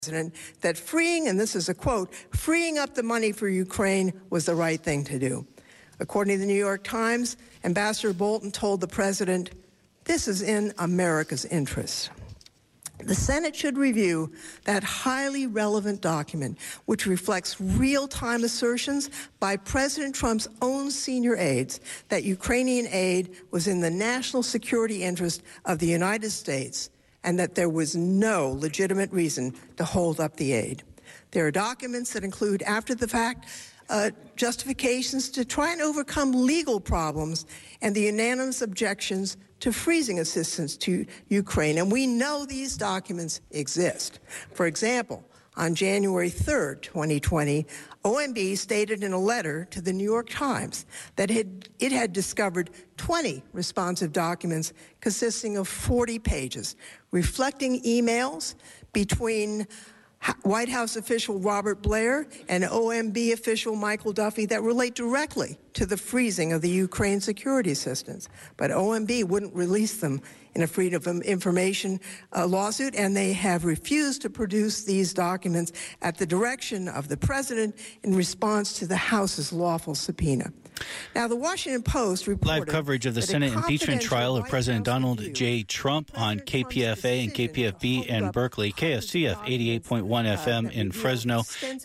that freeing, and this is a quote, freeing up the money for Ukraine was the right thing to do. According to the New York Times, Ambassador Bolton told the president, "This is in America's interest." The Senate should review that highly relevant document, which reflects real-time assertions by President Trump's own senior aides that Ukrainian aid was in the national security interest of the United States and that there was no legitimate reason to hold up the aid. There are documents that include after-the-fact justifications to try and overcome legal problems and the unanimous objections to freezing assistance to Ukraine. And we know these documents exist. For example, on January 3rd, 2020, OMB stated in a letter to the New York Times that it had discovered 20 responsive documents consisting of 40 pages, reflecting emails between White House official Robert Blair and OMB official Michael Duffy that relate directly to the freezing of the Ukraine security assistance. But OMB wouldn't release them in a Freedom of Information lawsuit, and they have refused to produce these documents at the direction of the president in response to the House's lawful subpoena. Now, the Washington Post reported live coverage of the Senate impeachment trial of President Donald J. Trump on KPFA and KPFB in Berkeley, KSCF 88.1 FM in Fresno,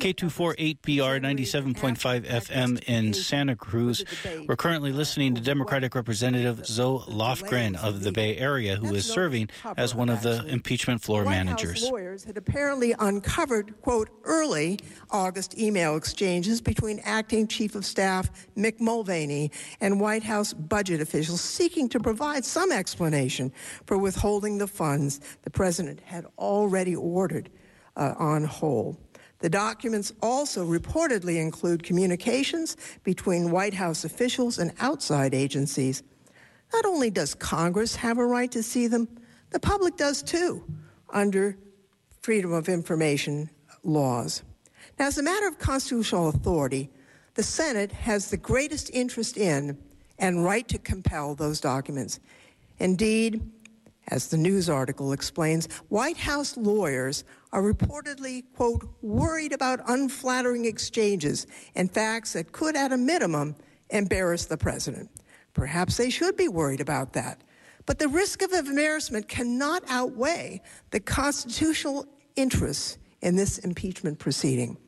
K248BR 97.5 FM in Santa Cruz. We're currently listening to Democratic Representative Zoe Lofgren of the Bay Area, who is serving as one of the impeachment floor managers. White House lawyers had apparently uncovered, quote, early August email exchanges between Acting Chief of Staff Mick Mulvaney and White House budget officials seeking to provide some explanation for withholding the funds the president had already ordered on hold. The documents also reportedly include communications between White House officials and outside agencies. Not only does Congress have a right to see them, the public does too, under Freedom of Information laws. Now, as a matter of constitutional authority, the Senate has the greatest interest in and right to compel those documents. Indeed, as the news article explains, White House lawyers are reportedly, quote, worried about unflattering exchanges and facts that could, at a minimum, embarrass the president. Perhaps they should be worried about that. But the risk of embarrassment cannot outweigh the constitutional interests in this impeachment proceeding.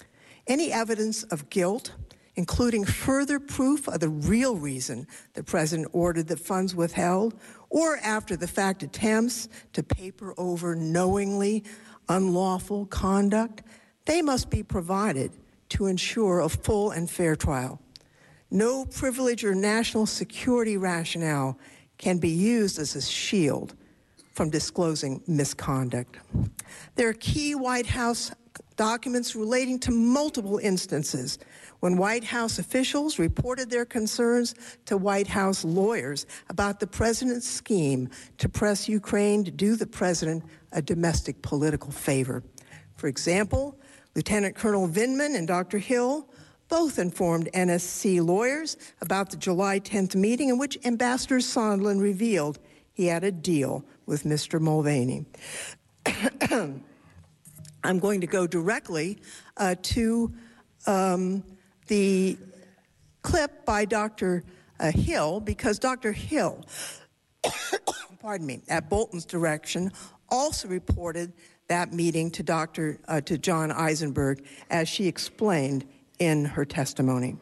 Any evidence of guilt, including further proof of the real reason the president ordered the funds withheld, or after-the-fact attempts to paper over knowingly unlawful conduct, they must be provided to ensure a full and fair trial. No privilege or national security rationale can be used as a shield from disclosing misconduct. There are key White House documents relating to multiple instances when White House officials reported their concerns to White House lawyers about the president's scheme to press Ukraine to do the president a domestic political favor. For example, Lieutenant Colonel Vindman and Dr. Hill both informed NSC lawyers about the July 10th meeting in which Ambassador Sondland revealed he had a deal with Mr. Mulvaney. I'm going to go directly to the clip by Dr. Hill, because Dr. Hill, pardon me, at Bolton's direction, also reported that meeting to John Eisenberg, as she explained in her testimony.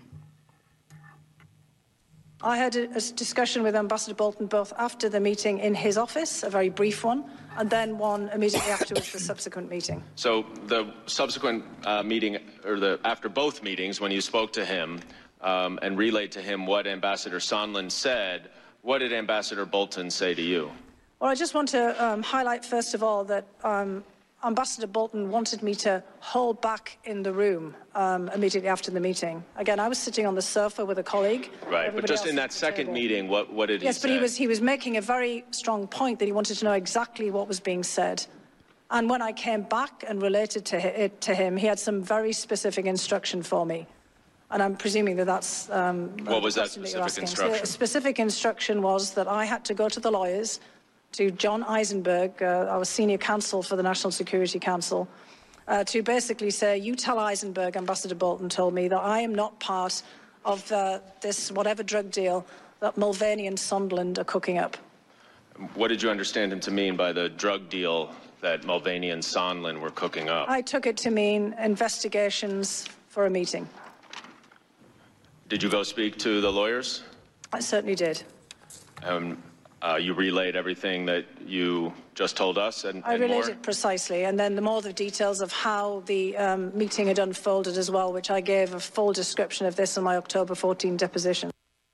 I had a discussion with Ambassador Bolton both after the meeting in his office, a very brief one, and then one immediately afterwards, the subsequent meeting. So the subsequent meeting, or after both meetings, when you spoke to him and relayed to him what Ambassador Sondland said, what did Ambassador Bolton say to you? Well, I just want to highlight, first of all, that Ambassador Bolton wanted me to hold back in the room immediately after the meeting. Again, I was sitting on the sofa with a colleague. Right, but just in that second meeting, what did he say? Yes, but he was making a very strong point that he wanted to know exactly what was being said. And when I came back and related it to him, he had some very specific instruction for me. And I'm presuming that that's what was that specific instruction? The specific instruction was that I had to go to the lawyers, to John Eisenberg, our senior counsel for the National Security Council, to basically say, you tell Eisenberg, Ambassador Bolton told me, that I am not part of this whatever drug deal that Mulvaney and Sondland are cooking up. What did you understand him to mean by the drug deal that Mulvaney and Sondland were cooking up? I took it to mean investigations for a meeting. Did you go speak to the lawyers? I certainly did. You relayed everything that you just told us and I relayed more? it precisely, and then the details of how the meeting had unfolded as well, which I gave a full description of this in my October 14 deposition.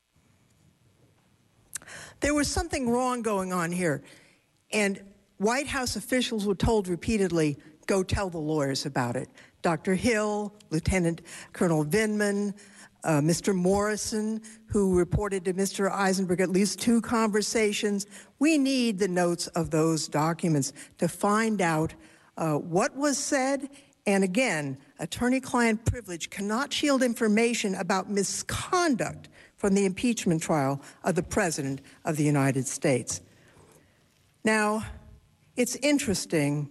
There was something wrong going on here, and White House officials were told repeatedly, go tell the lawyers about it. Dr. Hill, Lieutenant Colonel Vindman, Mr. Morrison, who reported to Mr. Eisenberg at least 2 conversations. We need the notes of those documents to find out what was said. And again, attorney-client privilege cannot shield information about misconduct from the impeachment trial of the President of the United States. Now, it's interesting.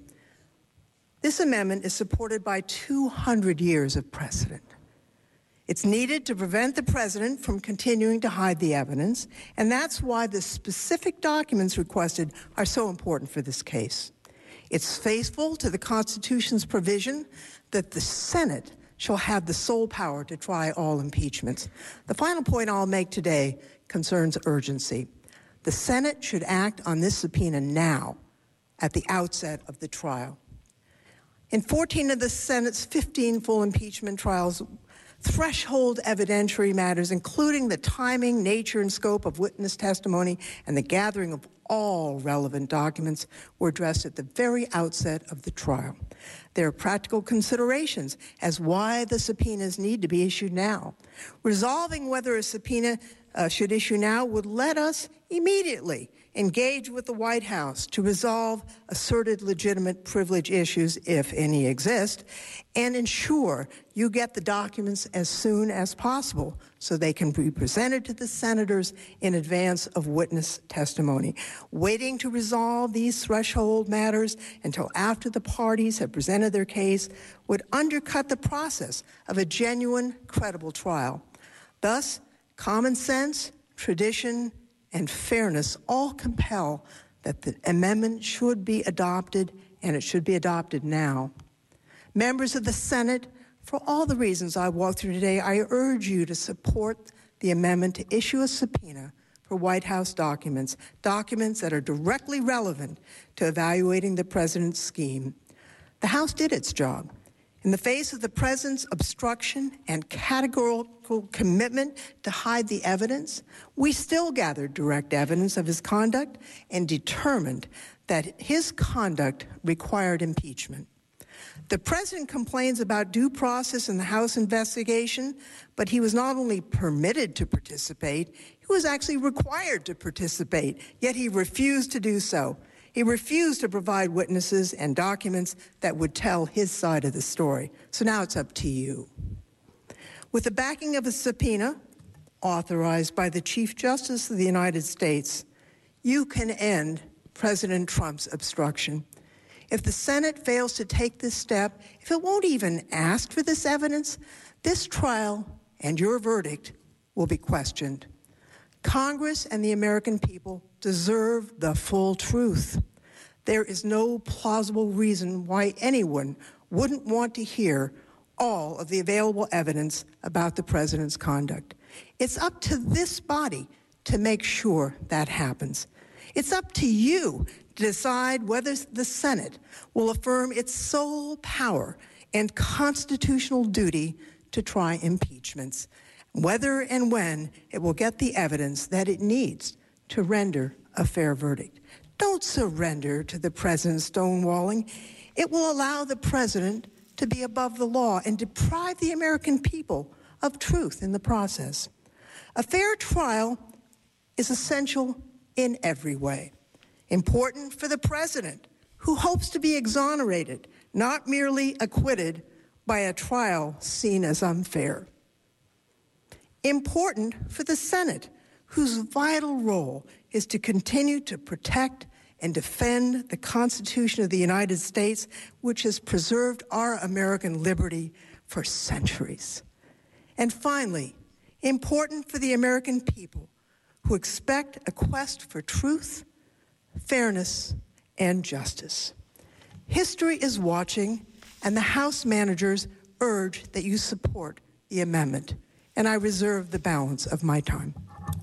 This amendment is supported by 200 years of precedent. It's needed to prevent the president from continuing to hide the evidence, and that's why the specific documents requested are so important for this case. It's faithful to the Constitution's provision that the Senate shall have the sole power to try all impeachments. The final point I'll make today concerns urgency. The Senate should act on this subpoena now, at the outset of the trial. In 14 of the Senate's 15 full impeachment trials, threshold evidentiary matters, including the timing, nature, and scope of witness testimony and the gathering of all relevant documents, were addressed at the very outset of the trial. There are practical considerations as why the subpoenas need to be issued now. Resolving whether a subpoena should issue now would let us immediately engage with the White House to resolve asserted legitimate privilege issues, if any exist, and ensure you get the documents as soon as possible so they can be presented to the senators in advance of witness testimony. Waiting to resolve these threshold matters until after the parties have presented their case would undercut the process of a genuine, credible trial. Thus, common sense, tradition, and fairness all compel that the amendment should be adopted, and it should be adopted now. Members of the Senate, for all the reasons I walked through today, I urge you to support the amendment to issue a subpoena for White House documents that are directly relevant to evaluating the president's scheme. The House did its job. In the face of the president's obstruction and categorical commitment to hide the evidence, we still gathered direct evidence of his conduct and determined that his conduct required impeachment. The president complains about due process in the House investigation, but he was not only permitted to participate, he was actually required to participate, yet he refused to do so. He refused to provide witnesses and documents that would tell his side of the story. So now it's up to you. With the backing of a subpoena authorized by the Chief Justice of the United States, you can end President Trump's obstruction. If the Senate fails to take this step, if it won't even ask for this evidence, this trial and your verdict will be questioned. Congress and the American people deserve the full truth. There is no plausible reason why anyone wouldn't want to hear all of the available evidence about the president's conduct. It's up to this body to make sure that happens. It's up to you to decide whether the Senate will affirm its sole power and constitutional duty to try impeachments, whether and when it will get the evidence that it needs to render a fair verdict. Don't surrender to the president's stonewalling. It will allow the president to be above the law and deprive the American people of truth in the process. A fair trial is essential in every way. Important for the president, who hopes to be exonerated, not merely acquitted by a trial seen as unfair. Important for the Senate, whose vital role is to continue to protect and defend the Constitution of the United States, which has preserved our American liberty for centuries. And finally, important for the American people who expect a quest for truth, fairness, and justice. History is watching, and the House managers urge that you support the amendment. And I reserve the balance of my time.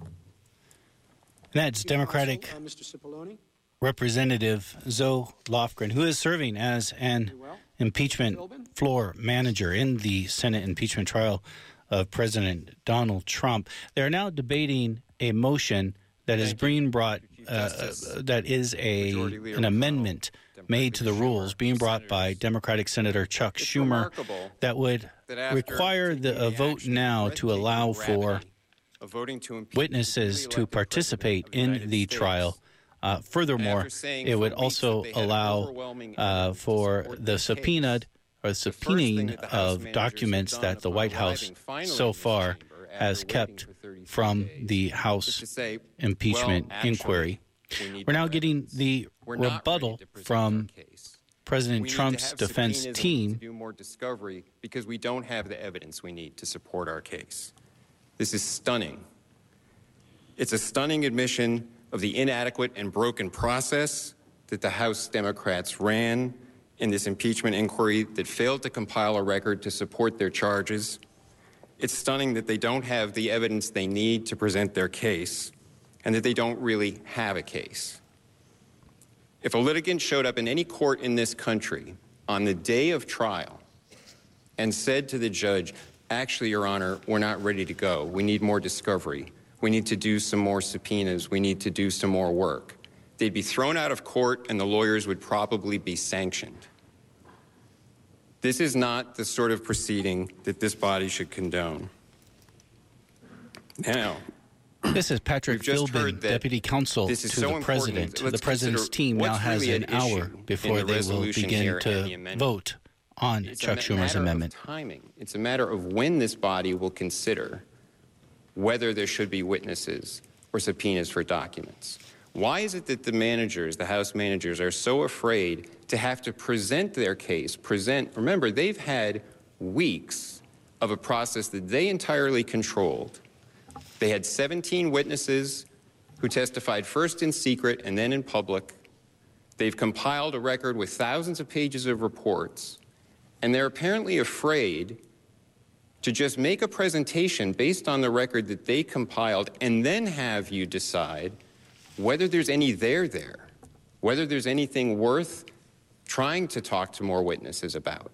That's Democratic Representative Zoe Lofgren, who is serving as an impeachment floor manager in the Senate impeachment trial of President Donald Trump. They're now debating a motion that is being brought, that is an amendment made to the rules being brought by Democratic Senator Chuck Schumer that would require a vote now to allow for witnesses to participate in the trial. Furthermore, it would also allow for the subpoenaing of documents that the White House so far has kept from the House impeachment inquiry. We're now getting the rebuttal from President Trump's defense team. Do more discovery because we don't have the evidence we need to support our case. This is stunning. It's a stunning admission of the inadequate and broken process that the House Democrats ran in this impeachment inquiry that failed to compile a record to support their charges. It's stunning that they don't have the evidence they need to present their case and that they don't really have a case. If a litigant showed up in any court in this country on the day of trial and said to the judge, actually, Your Honor, we're not ready to go. We need more discovery. We need to do some more subpoenas. We need to do some more work. They'd be thrown out of court and the lawyers would probably be sanctioned. This is not the sort of proceeding that this body should condone. Now, this is Patrick Philbin, Deputy Counsel to the President. The President's team now has an hour before they will begin to vote on Chuck Schumer's amendment. It's a matter of when this body will consider whether there should be witnesses or subpoenas for documents. Why is it that the House managers, are so afraid to have to present their case, remember, they've had weeks of a process that they entirely controlled. They had 17 witnesses who testified first in secret and then in public. They've compiled a record with thousands of pages of reports, and they're apparently afraid to just make a presentation based on the record that they compiled and then have you decide whether there's any there, whether there's anything worth trying to talk to more witnesses about.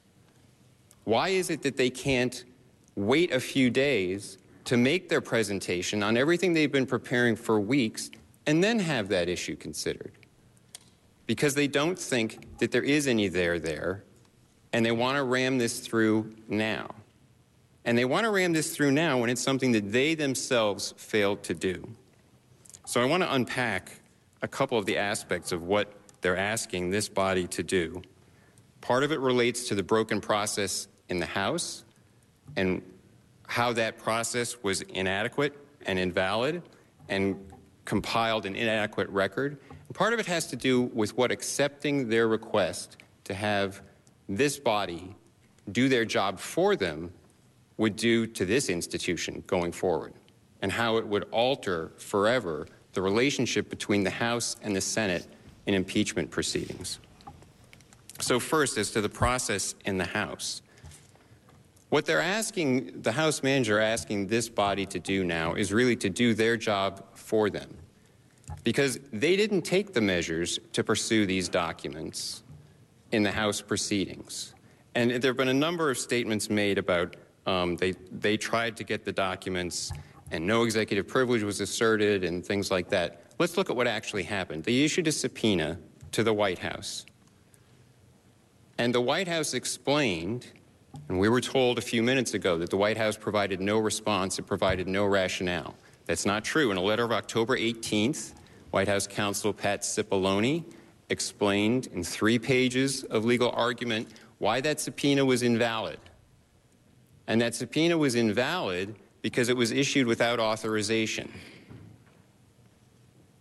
Why is it that they can't wait a few days to make their presentation on everything they've been preparing for weeks and then have that issue considered? Because they don't think that there is any there, and they want to ram this through now. And they want to ram this through now when it's something that they themselves failed to do. So I want to unpack a couple of the aspects of what they're asking this body to do. Part of it relates to the broken process in the House and how that process was inadequate and invalid and compiled an inadequate record. And part of it has to do with what accepting their request to have this body do their job for them would do to this institution going forward, and how it would alter forever the relationship between the House and the Senate in impeachment proceedings. So first, as to the process in the House, what they're asking, the House manager asking this body to do now is really to do their job for them, because they didn't take the measures to pursue these documents in the House proceedings. And there have been a number of statements made about they tried to get the documents and no executive privilege was asserted and things like that. Let's look at what actually happened. They issued a subpoena to the White House. And the White House explained, and we were told a few minutes ago, that the White House provided no response, it provided no rationale. That's not true. In a letter of October 18th, White House counsel Pat Cipollone explained in 3 pages of legal argument why that subpoena was invalid. And that subpoena was invalid because it was issued without authorization.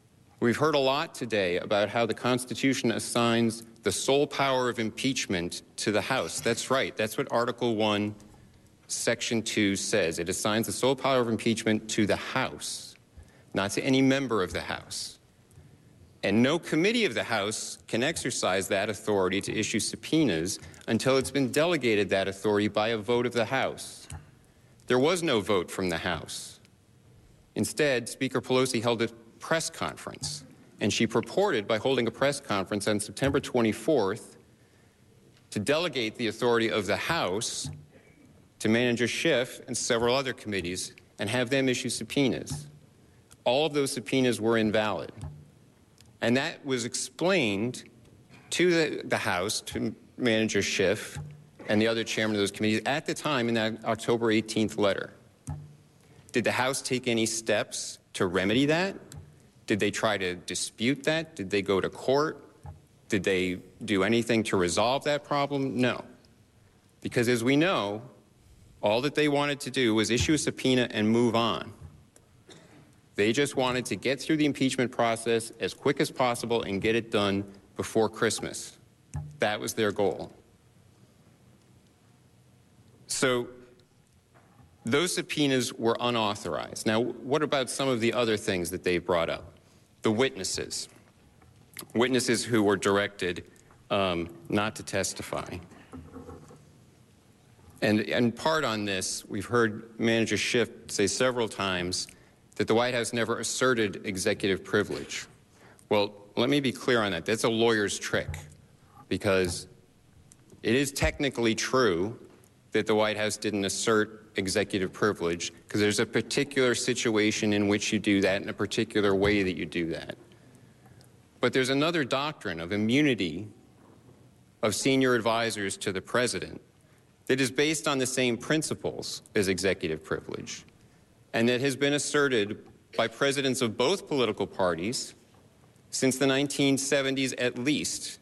We've heard a lot today about how the Constitution assigns the sole power of impeachment to the House. That's right. That's what Article 1, Section 2 says. It assigns the sole power of impeachment to the House, not to any member of the House. And no committee of the House can exercise that authority to issue subpoenas until it's been delegated that authority by a vote of the House. There was no vote from the House. Instead, Speaker Pelosi held a press conference, and she purported by holding a press conference on September 24th to delegate the authority of the House to Manager Schiff and several other committees and have them issue subpoenas. All of those subpoenas were invalid. And that was explained to the House, to Manager Schiff and the other chairman of those committees at the time in that October 18th letter. Did the House take any steps to remedy that? Did they try to dispute that? Did they go to court? Did they do anything to resolve that problem? No. Because as we know, all that they wanted to do was issue a subpoena and move on. They just wanted to get through the impeachment process as quick as possible and get it done before Christmas. That was their goal. So those subpoenas were unauthorized. Now, what about some of the other things that they brought up? The witnesses. Witnesses who were directed not to testify. And part on this, we've heard Manager Schiff say several times that the White House never asserted executive privilege. Well, let me be clear on that. That's a lawyer's trick, because it is technically true that the White House didn't assert executive privilege, because there's a particular situation in which you do that, in a particular way that you do that. But there's another doctrine of immunity of senior advisors to the president that is based on the same principles as executive privilege, and that has been asserted by presidents of both political parties since the 1970s at least.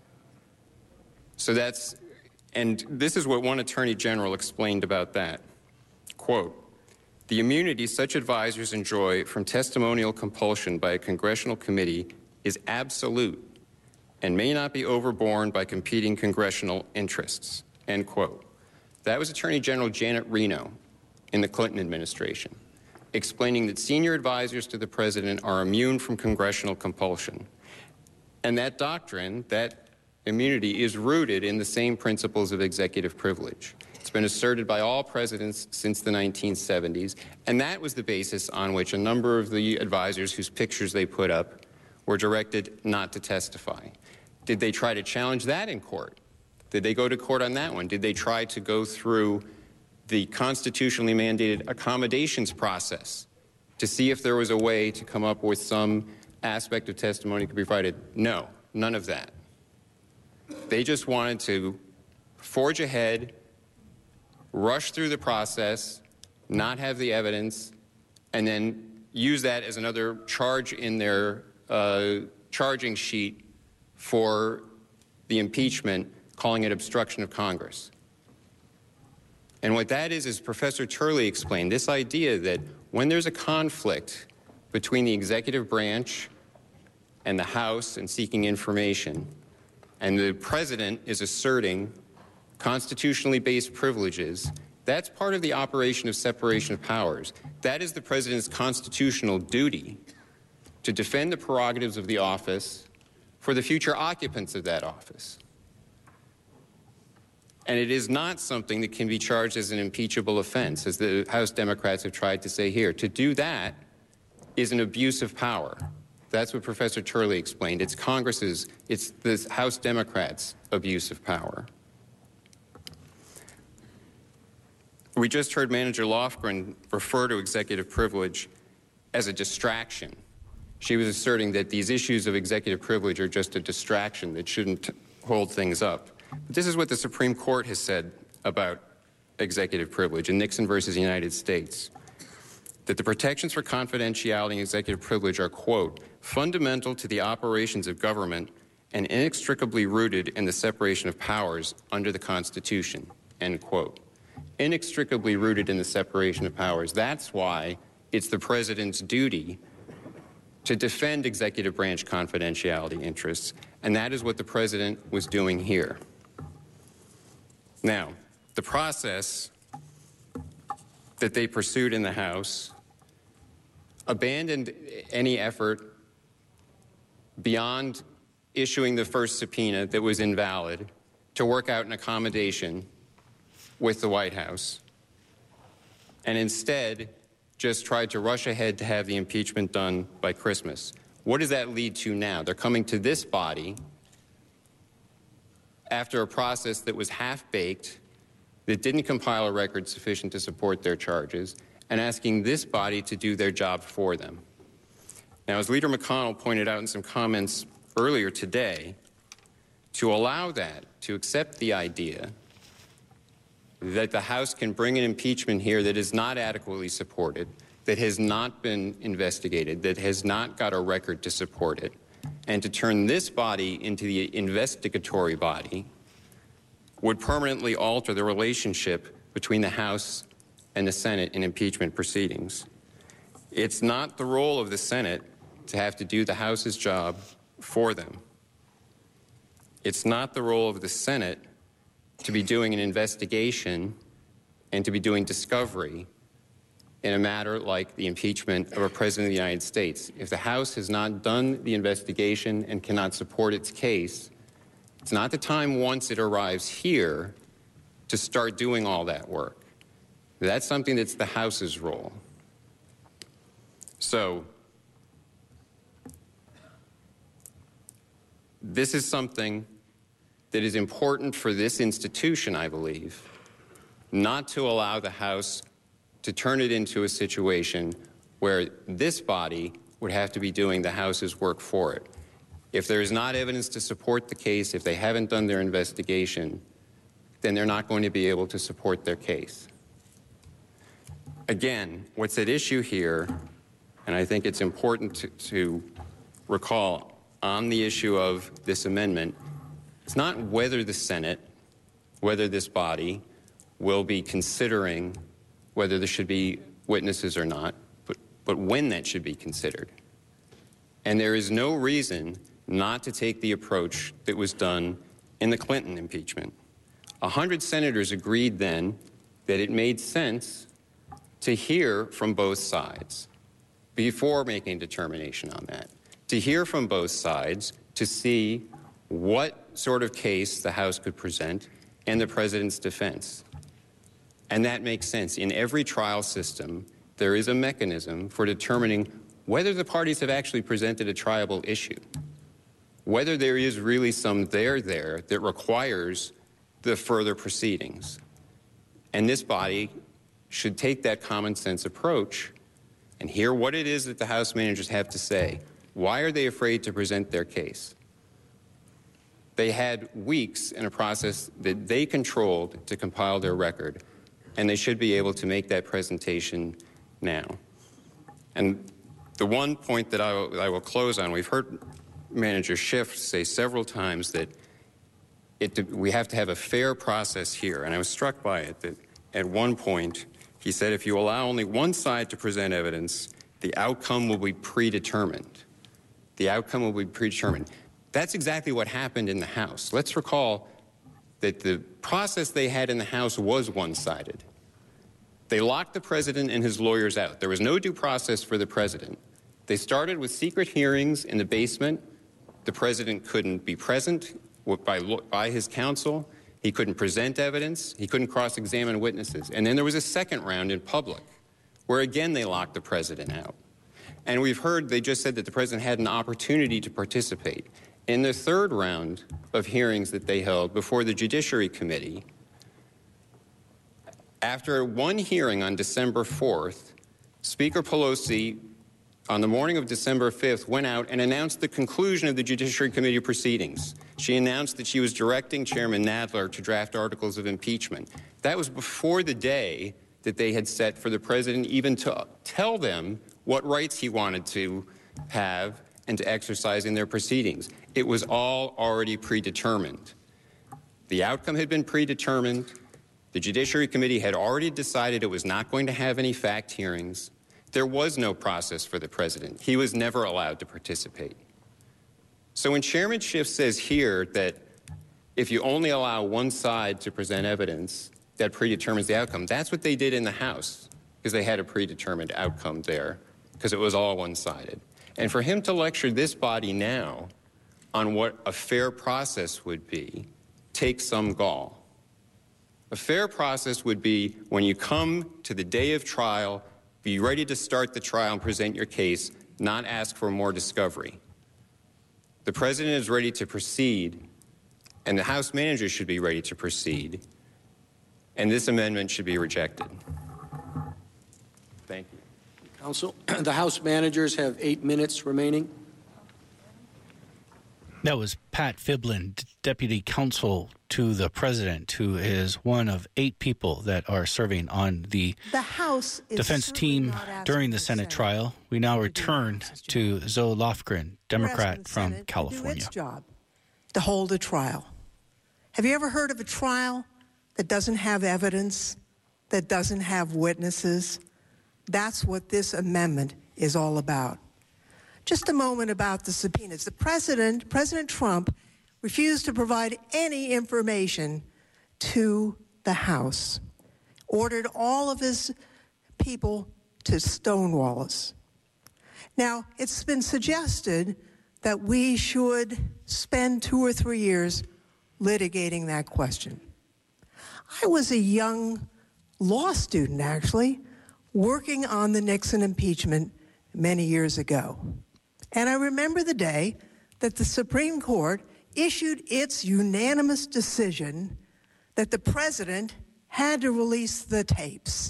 So and this is what one attorney general explained about that. Quote, "The immunity such advisors enjoy from testimonial compulsion by a congressional committee is absolute and may not be overborne by competing congressional interests," end quote. That was Attorney General Janet Reno in the Clinton administration, explaining that senior advisors to the president are immune from congressional compulsion. And that doctrine, that immunity, is rooted in the same principles of executive privilege. It's been asserted by all presidents since the 1970s, and that was the basis on which a number of the advisors whose pictures they put up were directed not to testify. Did they try to challenge that in court? Did they go to court on that one? Did they try to go through the constitutionally mandated accommodations process to see if there was a way to come up with some aspect of testimony that could be provided? No, none of that. They just wanted to forge ahead, rush through the process, not have the evidence, and then use that as another charge in their charging sheet for the impeachment, calling it obstruction of Congress. And what that is Professor Turley explained, this idea that when there's a conflict between the executive branch and the House and seeking information, and the president is asserting constitutionally based privileges, that's part of the operation of separation of powers. That is the president's constitutional duty to defend the prerogatives of the office for the future occupants of that office. And it is not something that can be charged as an impeachable offense, as the House Democrats have tried to say here. To do that is an abuse of power. That's what Professor Turley explained. It's Congress's, it's the House Democrats' abuse of power. We just heard Manager Lofgren refer to executive privilege as a distraction. She was asserting that these issues of executive privilege are just a distraction that shouldn't hold things up. But this is what the Supreme Court has said about executive privilege in Nixon versus United States, that the protections for confidentiality and executive privilege are, quote, fundamental to the operations of government and inextricably rooted in the separation of powers under the Constitution, end quote. Inextricably rooted in the separation of powers. That's why it's the president's duty to defend executive branch confidentiality interests, and that is what the president was doing here. Now, the process that they pursued in the House abandoned any effort beyond issuing the first subpoena that was invalid to work out an accommodation with the White House, and instead just tried to rush ahead to have the impeachment done by Christmas. What does that lead to now? They're coming to this body after a process that was half-baked, that didn't compile a record sufficient to support their charges, and asking this body to do their job for them. Now, as Leader McConnell pointed out in some comments earlier today, to allow that, to accept the idea that the House can bring an impeachment here that is not adequately supported, that has not been investigated, that has not got a record to support it, and to turn this body into the investigatory body would permanently alter the relationship between the House and the Senate in impeachment proceedings. It's not the role of the Senate to have to do the House's job for them. It's not the role of the Senate to be doing an investigation and to be doing discovery in a matter like the impeachment of a president of the United States. If the House has not done the investigation and cannot support its case, it's not the time once it arrives here to start doing all that work. That's something that's the House's role. So, this is something that is important for this institution, I believe, not to allow the House to turn it into a situation where this body would have to be doing the House's work for it. If there is not evidence to support the case, if they haven't done their investigation, then they're not going to be able to support their case. Again, what's at issue here, and I think it's important to recall on the issue of this amendment, it's not whether the Senate, whether this body will be considering whether there should be witnesses or not, but when that should be considered. And there is no reason not to take the approach that was done in the Clinton impeachment. 100 senators agreed then that it made sense to hear from both sides before making a determination on that, to hear from both sides to see what sort of case the House could present and the president's defense. And that makes sense. In every trial system, there is a mechanism for determining whether the parties have actually presented a triable issue, whether there is really some there that requires the further proceedings. And this body should take that common sense approach and hear what it is that the House managers have to say. Why are they afraid to present their case? They had weeks in a process that they controlled to compile their record, and they should be able to make that presentation now. And the one point that I will close on, we've heard Manager Schiff say several times that we have to have a fair process here, and I was struck by it that at one point he said if you allow only one side to present evidence, the outcome will be predetermined. The outcome will be predetermined. That's exactly what happened in the House. Let's recall that the process they had in the House was one-sided. They locked the president and his lawyers out. There was no due process for the president. They started with secret hearings in the basement. The president couldn't be present by his counsel. He couldn't present evidence. He couldn't cross-examine witnesses. And then there was a second round in public where again they locked the president out. And we've heard they just said that the president had an opportunity to participate. In the third round of hearings that they held before the Judiciary Committee, after one hearing on December 4th, Speaker Pelosi, on the morning of December 5th, went out and announced the conclusion of the Judiciary Committee proceedings. She announced that she was directing Chairman Nadler to draft articles of impeachment. That was before the day that they had set for the president even to tell them what rights he wanted to have and to exercise in their proceedings. It was all already predetermined. The outcome had been predetermined. The Judiciary Committee had already decided it was not going to have any fact hearings. There was no process for the president. He was never allowed to participate. So when Chairman Schiff says here that if you only allow one side to present evidence, that predetermines the outcome, that's what they did in the House, because they had a predetermined outcome there, because it was all one-sided. And for him to lecture this body now on what a fair process would be takes some gall. A fair process would be when you come to the day of trial, be ready to start the trial and present your case, not ask for more discovery. The president is ready to proceed, and the House managers should be ready to proceed, and this amendment should be rejected. Thank you. Counsel, the House managers have 8 minutes remaining. That was Pat Fiblin, Deputy Counsel to the President, who is one of 8 people that are serving on the House defense team during the Senate trial. We now return to Zoe Lofgren, Democrat from California. To do its job, to hold a trial. Have you ever heard of a trial that doesn't have evidence, that doesn't have witnesses? That's what this amendment is all about. Just a moment about the subpoenas. The President Trump, refused to provide any information to the House, ordered all of his people to stonewall us. Now, it's been suggested that we should spend 2 or 3 years litigating that question. I was a young law student, actually, working on the Nixon impeachment many years ago. And I remember the day that the Supreme Court issued its unanimous decision that the president had to release the tapes.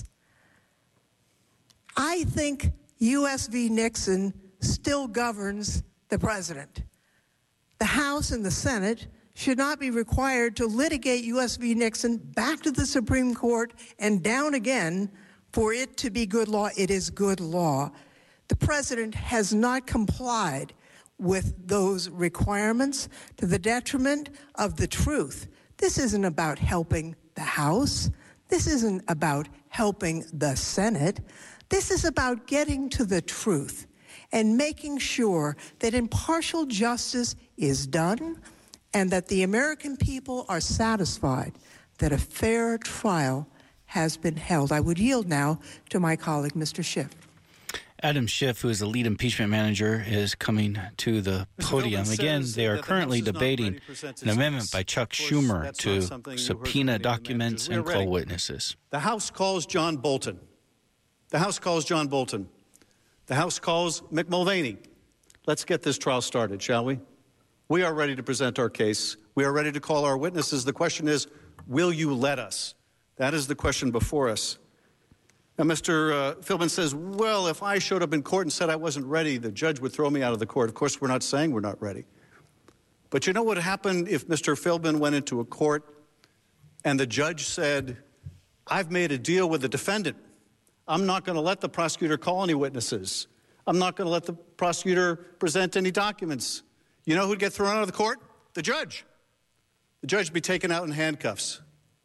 I think U.S. v. Nixon still governs the president. The House and the Senate should not be required to litigate U.S. v. Nixon back to the Supreme Court and down again for it to be good law. It is good law. The president has not complied with those requirements to the detriment of the truth. This isn't about helping the House. This isn't about helping the Senate. This is about getting to the truth and making sure that impartial justice is done and that the American people are satisfied that a fair trial has been held. I would yield now to my colleague, Mr. Schiff. Adam Schiff, who is the lead impeachment manager, is coming to the podium. Again, they are currently debating an amendment by Chuck Schumer to subpoena documents and call witnesses. The House calls John Bolton. The House calls John Bolton. The House calls Mick Mulvaney. Let's get this trial started, shall we? We are ready to present our case. We are ready to call our witnesses. The question is, will you let us? That is the question before us. Now, Mr. Philbin says, well, if I showed up in court and said I wasn't ready, the judge would throw me out of the court. Of course, we're not saying we're not ready. But you know what happened if Mr. Philbin went into a court and the judge said, I've made a deal with the defendant. I'm not going to let the prosecutor call any witnesses. I'm not going to let the prosecutor present any documents. You know who'd get thrown out of the court? The judge. The judge would be taken out in handcuffs.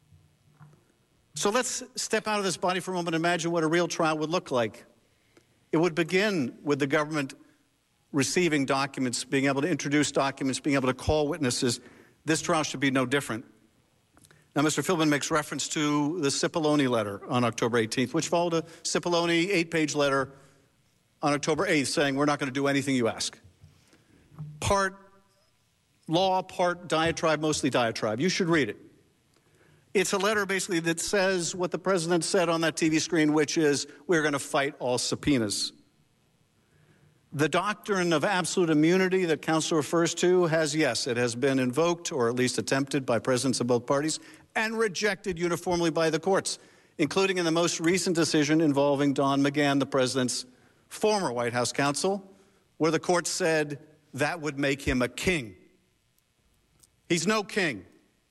So let's step out of this body for a moment and imagine what a real trial would look like. It would begin with the government receiving documents, being able to introduce documents, being able to call witnesses. This trial should be no different. Now, Mr. Philbin makes reference to the Cipollone letter on October 18th, which followed a Cipollone 8-page letter on October 8th saying, we're not going to do anything you ask. Part law, part diatribe, mostly diatribe. You should read it. It's a letter basically that says what the president said on that TV screen, which is we're going to fight all subpoenas. The doctrine of absolute immunity that counsel refers to has, yes, it has been invoked or at least attempted by presidents of both parties and rejected uniformly by the courts, including in the most recent decision involving Don McGahn, the president's former White House counsel, where the court said that would make him a king. He's no king.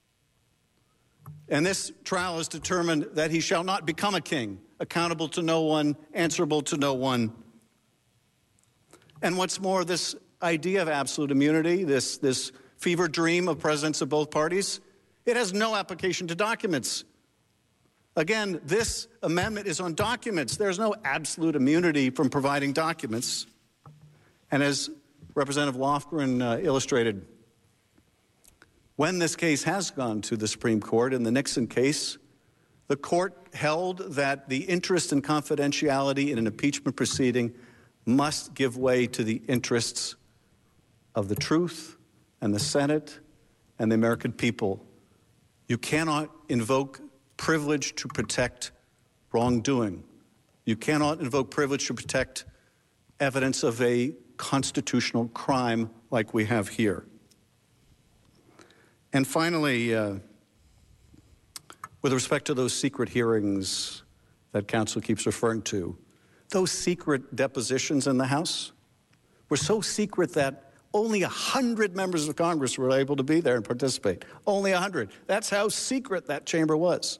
And this trial has determined that he shall not become a king, accountable to no one, answerable to no one. And what's more, this idea of absolute immunity, this fever dream of presidents of both parties, it has no application to documents. Again, this amendment is on documents. There's no absolute immunity from providing documents. And as Representative Lofgren illustrated, when this case has gone to the Supreme Court, in the Nixon case, the court held that the interest in confidentiality in an impeachment proceeding must give way to the interests of the truth and the Senate and the American people. You cannot invoke privilege to protect wrongdoing. You cannot invoke privilege to protect evidence of a constitutional crime like we have here. And finally, with respect to those secret hearings that counsel keeps referring to, those secret depositions in the House were so secret that only 100 members of Congress were able to be there and participate. Only 100. That's how secret that chamber was.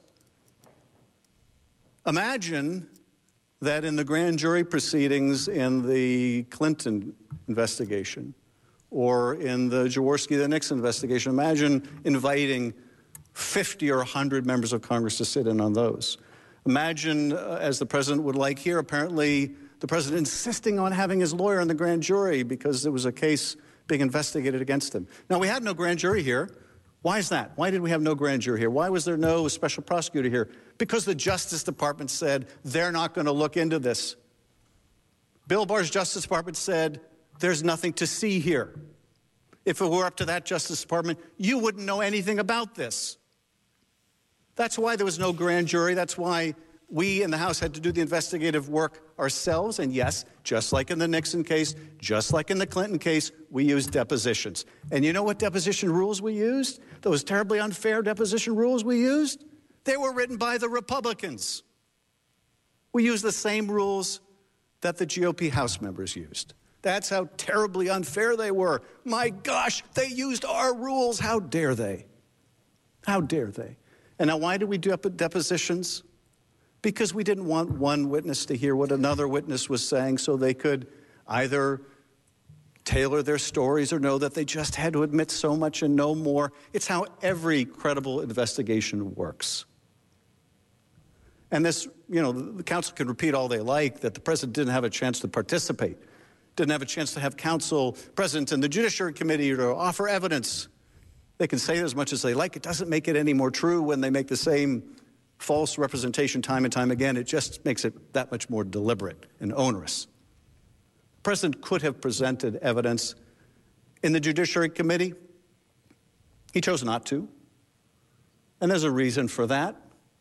Imagine that in the grand jury proceedings in the Clinton investigation or in the Jaworski, the Nixon investigation, imagine inviting 50 or 100 members of Congress to sit in on those. Imagine, as the president would like here, apparently the president insisting on having his lawyer in the grand jury because there was a case being investigated against him. Now, we had no grand jury here. Why is that? Why did we have no grand jury here? Why was there no special prosecutor here? Because the Justice Department said they're not going to look into this. Bill Barr's Justice Department said there's nothing to see here. If it were up to that Justice Department, you wouldn't know anything about this. That's why there was no grand jury. That's why we in the House had to do the investigative work ourselves. And yes, just like in the Nixon case, just like in the Clinton case, we used depositions. And you know what deposition rules we used? Those terribly unfair deposition rules we used? They were written by the Republicans. We used the same rules that the GOP House members used. That's how terribly unfair they were. My gosh, they used our rules. How dare they? How dare they? And now why did we do depositions? Because we didn't want one witness to hear what another witness was saying so they could either tailor their stories or know that they just had to admit so much and no more. It's how every credible investigation works. And this, the counsel can repeat all they like that the president didn't have a chance to participate, didn't have a chance to have counsel present in the Judiciary Committee or to offer evidence. They can say as much as they like. It doesn't make it any more true when they make the same false representation time and time again. It just makes it that much more deliberate and onerous. The president could have presented evidence in the Judiciary Committee. He chose not to. And there's a reason for that.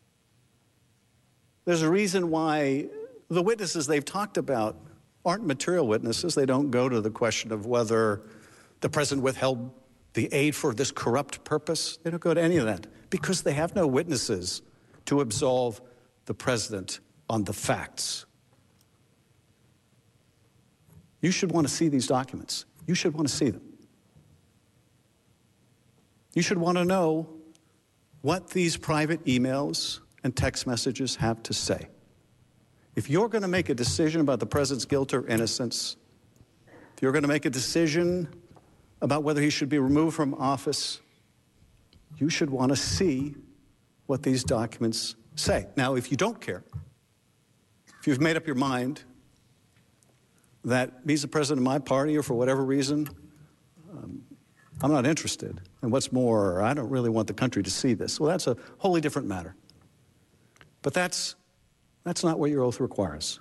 There's a reason why the witnesses they've talked about aren't material witnesses. They don't go to the question of whether the president withheld the aid for this corrupt purpose. They don't go to any of that because they have no witnesses to absolve the president on the facts. You should want to see these documents. You should want to see them. You should want to know what these private emails and text messages have to say. If you're going to make a decision about the president's guilt or innocence, if you're going to make a decision about whether he should be removed from office, you should want to see what these documents say. Now, if you don't care, if you've made up your mind that he's the president of my party or for whatever reason, I'm not interested. And what's more, I don't really want the country to see this. Well, that's a wholly different matter. But that's not what your oath requires.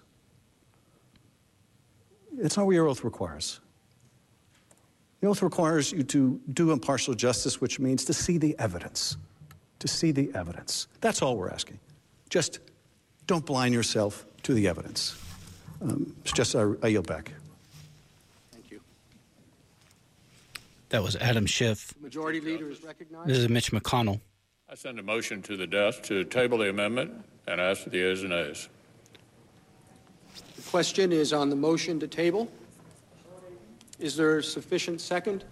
It's not what your oath requires. The oath requires you to do impartial justice, which means to see the evidence. To see the evidence. That's all we're asking. Just don't blind yourself to the evidence. It's just I yield back. Thank you. That was Adam Schiff. Majority Leader is recognized. This is Mitch McConnell. I send a motion to the desk to table the amendment and ask for the ayes and nays. The question is on the motion to table. Is there sufficient second?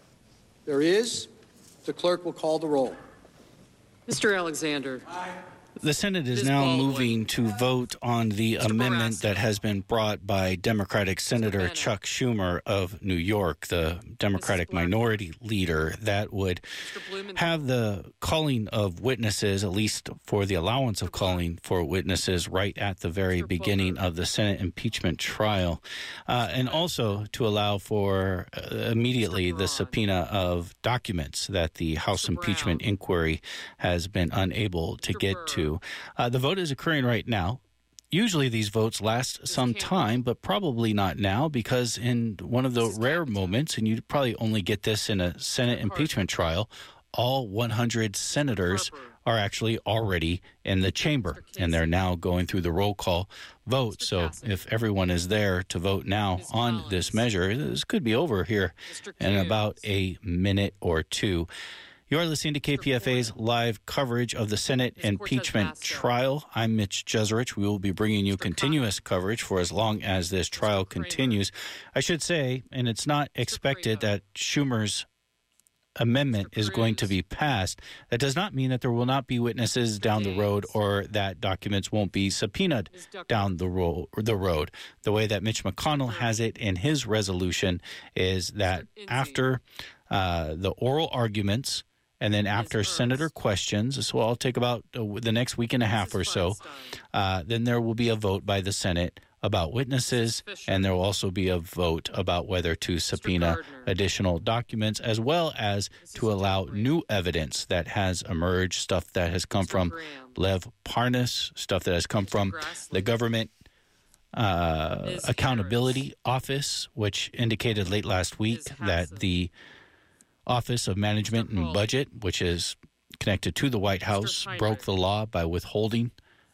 There is. The clerk will call the roll. Mr. Alexander. Aye. The Senate is now moving to vote on the amendment that has been brought by Democratic Senator Chuck Schumer of New York, the Democratic minority leader, that would have the calling of witnesses, at least for the allowance of calling for witnesses, right at the very beginning of the Senate impeachment trial, and also to allow for immediately the subpoena of documents that the House impeachment inquiry has been unable to get to. The vote is occurring right now. Usually these votes last some time, but probably not now, because in one of the rare moments, and you probably only get this in a Senate impeachment trial, all 100 senators are actually already in the chamber, and they're now going through the roll call vote. So if everyone is there to vote now on this measure, this could be over here in about a minute or two. You're listening to KPFA's live coverage of the Senate impeachment trial. I'm Mitch Jeserich. We will be bringing you continuous coverage for as long as this trial continues. I should say, and it's not expected that Schumer's amendment is going to be passed. That does not mean that there will not be witnesses down the road or that documents won't be subpoenaed down the road. The way that Mitch McConnell has it in his resolution is that after the oral arguments, and then after senator questions, this will all take about the next week and a half or so, then there will be a vote by the Senate about witnesses, and there will also be a vote about whether to subpoena additional documents, as well as to allow new evidence that has emerged, stuff that has come from Lev Parnas, stuff that has come from the government Accountability Office, which indicated late last week that the Office of Management and Budget, which is connected to the White House, broke the law by withholding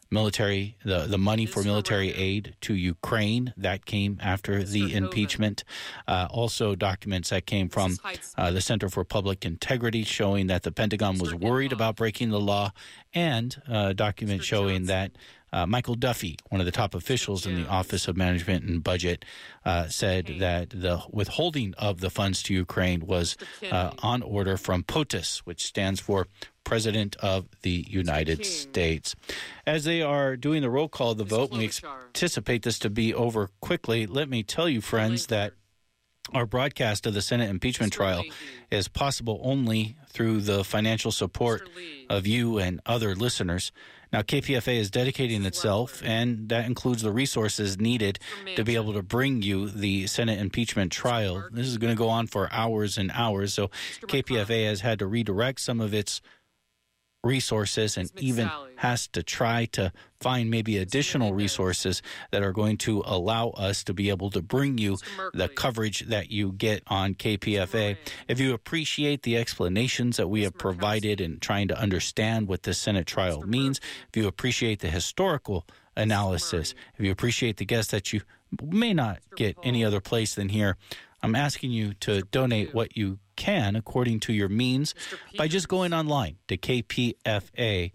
the money for military aid to Ukraine. That came after the impeachment. Also documents that came from the Center for Public Integrity showing that the Pentagon was worried about breaking the law, and documents showing that Michael Duffy, one of the top officials in the Office of Management and Budget, said that the withholding of the funds to Ukraine was on order from POTUS, which stands for President of the United States. As they are doing the roll call of the vote, we anticipate this to be over quickly. Let me tell you, friends, that our broadcast of the Senate impeachment trial is possible only through the financial support of you and other listeners. Now, KPFA is dedicating itself, and that includes the resources needed to be able to bring you the Senate impeachment trial. This is going to go on for hours and hours, so KPFA has had to redirect some of its resources and even has to try to find maybe additional resources that are going to allow us to be able to bring you the coverage that you get on KPFA. If you appreciate the explanations that we have provided in trying to understand what this Senate trial means, if you appreciate the historical analysis, if you appreciate the guests that you may not get any other place than here, I'm asking you to donate what you can according to your means by just going online to kpfa.org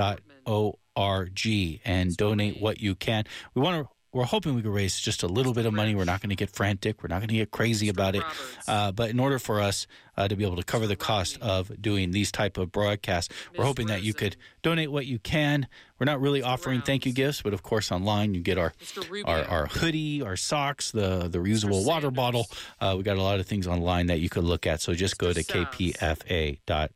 and donate what you can. We're hoping we can raise just a little bit of money. We're not going to get frantic. We're not going to get crazy about it. But in order for us to be able to cover the cost of doing these type of broadcasts, we're hoping that you could donate what you can. We're not really offering thank you gifts, but of course online you get our hoodie, our socks, the reusable water bottle. We got a lot of things online that you could look at. So just go to kpfa.org.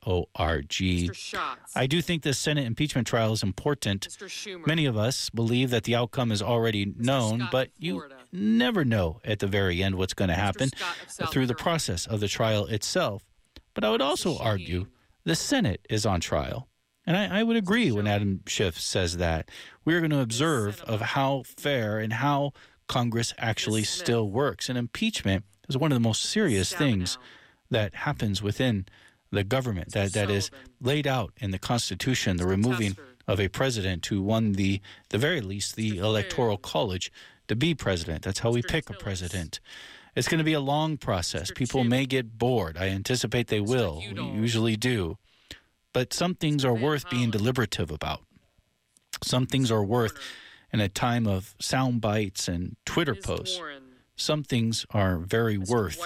I do think this Senate impeachment trial is important. Many of us believe that the outcome is already known, but you never know at the very end what's going to happen through the process of the trial itself. But I would also argue the Senate is on trial. And I would agree when Adam Schiff says that. We're going to observe of how fair and how Congress actually still works. And impeachment is one of the most serious things that happens within the government that is laid out in the Constitution, the removing of a president who won the very least the Electoral College to be president. That's how we pick a president. It's going to be a long process. People may get bored. I anticipate they will. We usually do. But some things are worth being deliberative about. Some things are worth, in a time of sound bites and Twitter posts, some things are very worth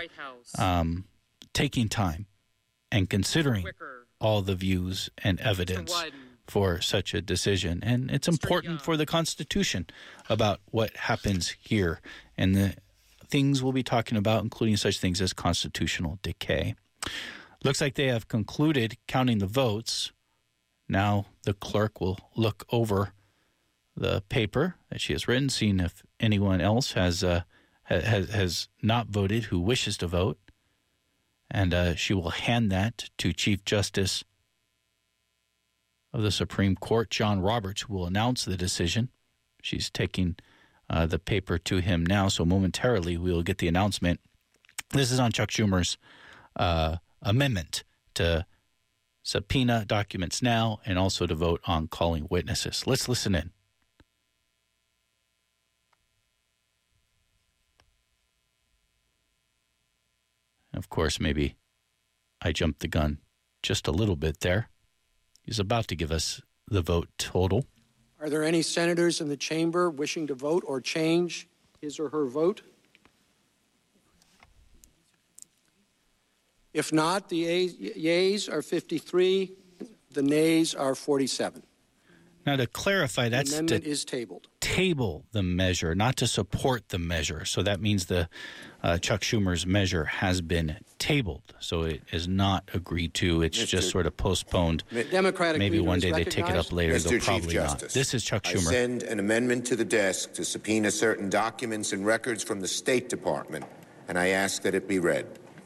taking time and considering all the views and evidence for such a decision. And it's important for the Constitution about what happens here and the things we'll be talking about, including such things as constitutional decay. Looks like they have concluded counting the votes. Now the clerk will look over the paper that she has written, seeing if anyone else has not voted who wishes to vote. And she will hand that to Chief Justice of the Supreme Court, John Roberts, who will announce the decision. She's taking the paper to him now, so momentarily we will get the announcement. This is on Chuck Schumer's amendment to subpoena documents now and also to vote on calling witnesses. Let's listen in. Of course, maybe I jumped the gun just a little bit there. He's about to give us the vote total. Are there any senators in the chamber wishing to vote or change his or her vote? If not, the yeas are 53, the nays are 47. Now, to clarify, that's the amendment is tabled. Table the measure, not to support the measure. So that means the Chuck Schumer's measure has been tabled. So it is not agreed to. It's just sort of postponed. Democratic Maybe one day they recognized. take it up later. They'll probably Justice, not. This is Chuck Schumer. I send an amendment to the desk to subpoena certain documents and records from the State Department, and I ask that it be read.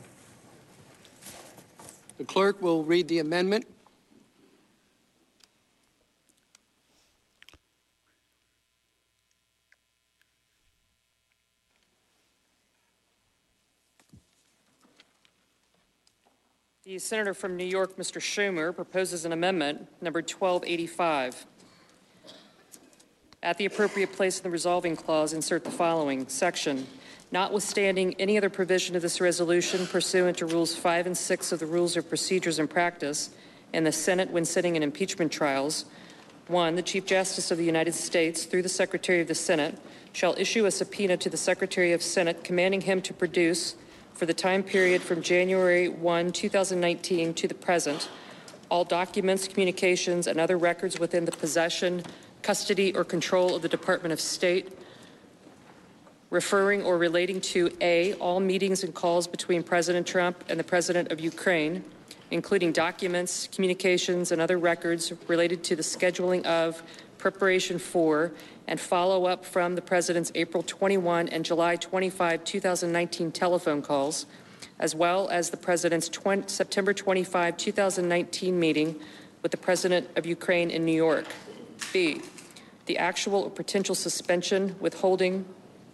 The clerk will read the amendment. The senator from New York, Mr. Schumer, proposes an amendment, number 1285. At the appropriate place in the resolving clause, insert the following section. Notwithstanding any other provision of this resolution pursuant to Rules 5 and 6 of the Rules of Procedures and Practice in the Senate when sitting in impeachment trials, 1, the Chief Justice of the United States, through the Secretary of the Senate, shall issue a subpoena to the Secretary of Senate commanding him to produce, for the time period from January 1, 2019 to the present, all documents, communications, and other records within the possession, custody, or control of the Department of State, referring or relating to A, all meetings and calls between President Trump and the President of Ukraine, including documents, communications, and other records related to the scheduling of, preparation for, and follow-up from the President's April 21 and July 25, 2019 telephone calls, as well as the President's September 25, 2019 meeting with the President of Ukraine in New York. B, the actual or potential suspension, withholding,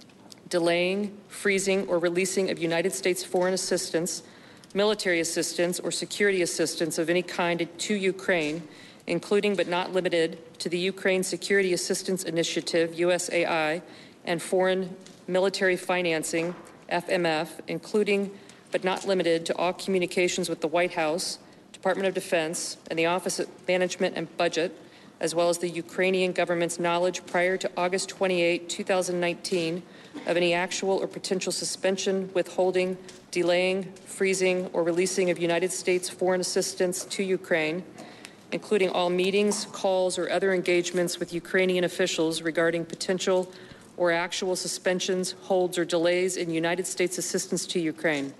delaying, freezing, or releasing of United States foreign assistance, military assistance, or security assistance of any kind to Ukraine, including but not limited to the Ukraine Security Assistance Initiative, USAI, and foreign military financing, FMF, including but not limited to all communications with the White House, Department of Defense, and the Office of Management and Budget, as well as the Ukrainian government's knowledge prior to August 28, 2019, of any actual or potential suspension, withholding, delaying, freezing, or releasing of United States foreign assistance to Ukraine, including all meetings, calls, or other engagements with Ukrainian officials regarding potential or actual suspensions, holds, or delays in United States assistance to Ukraine.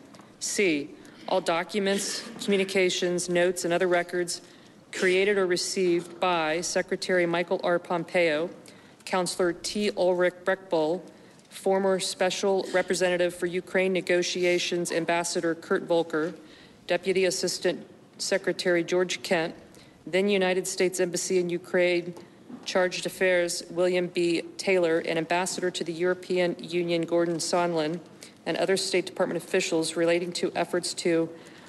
C, all documents, communications, notes, and other records created or received by Secretary Michael R. Pompeo, Counselor T. Ulrich Breckbull, former Special Representative for Ukraine Negotiations Ambassador Kurt Volker, Deputy Assistant Secretary George Kent, then United States Embassy in Ukraine Chargé d'Affaires William B. Taylor, and Ambassador to the European Union Gordon Sondland, and other State Department officials relating to efforts to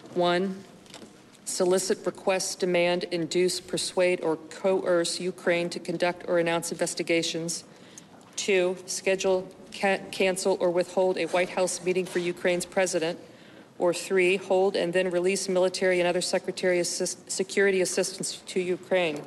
1, solicit, request, demand, induce, persuade, or coerce Ukraine to conduct or announce investigations, 2, schedule, cancel, or withhold a White House meeting for Ukraine's president, or 3, hold and then release military and other security assistance to Ukraine.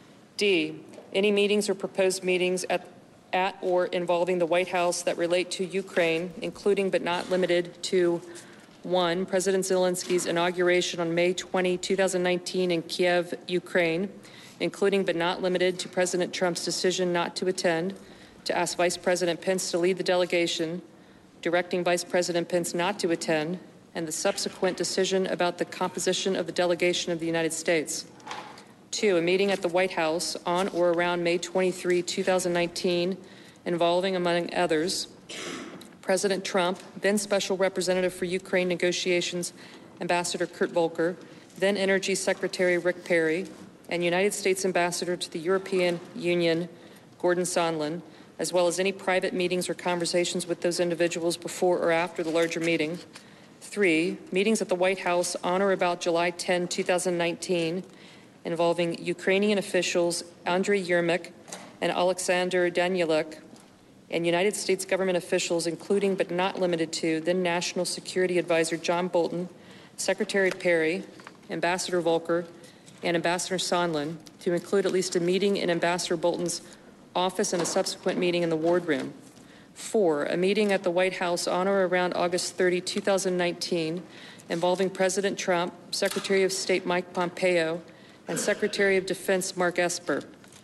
D, any meetings or proposed meetings at or involving the White House that relate to Ukraine, including but not limited to 1, President Zelensky's inauguration on May 20, 2019 in Kiev, Ukraine, including but not limited to President Trump's decision not to attend, to ask Vice President Pence to lead the delegation, directing Vice President Pence not to attend, and the subsequent decision about the composition of the delegation of the United States. 2, a meeting at the White House on or around May 23, 2019, involving, among others, President Trump, then Special Representative for Ukraine negotiations, Ambassador Kurt Volker, then Energy Secretary Rick Perry, and United States Ambassador to the European Union, Gordon Sondland, as well as any private meetings or conversations with those individuals before or after the larger meeting. 3, meetings at the White House on or about July 10, 2019, involving Ukrainian officials Andriy Yermak and Alexander Danylyuk, and United States government officials, including but not limited to then National Security Advisor John Bolton, Secretary Perry, Ambassador Volker, and Ambassador Sondland, to include at least a meeting in Ambassador Bolton's office and a subsequent meeting in the wardroom. 4, a meeting at the White House on or around August 30, 2019, involving President Trump, Secretary of State Mike Pompeo, and Secretary of Defense Mark Esper.